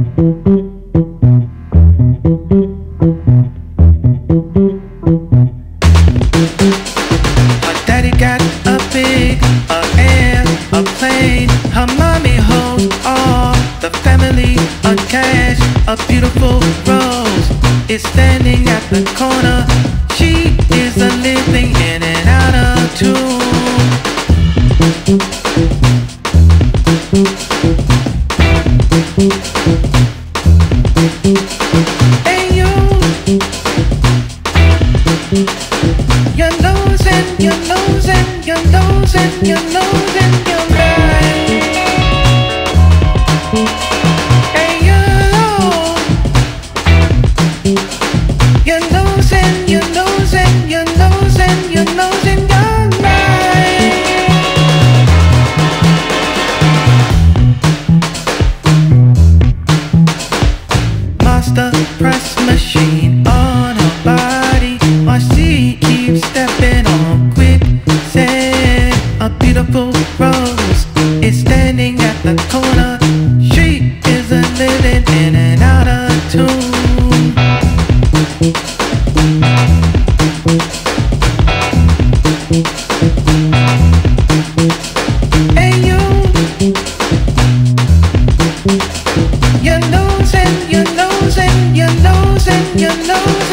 Daddy got a big airplane. Her mommy holds all the family on cash. A beautiful rose is standing at the corner. She is a living in and out of tune. Hey you, you're losing, you're losing, you're losing, you're losing your mind. Hey you, you're losing, you're losing, you're losing, you're losing your mind. Master press machine on her body while she keeps stepping on quicksand. A beautiful rose is standing at the corner. She is a living in and out of tune. Hey you, you're losing, you're losing, you're losing, you're losing.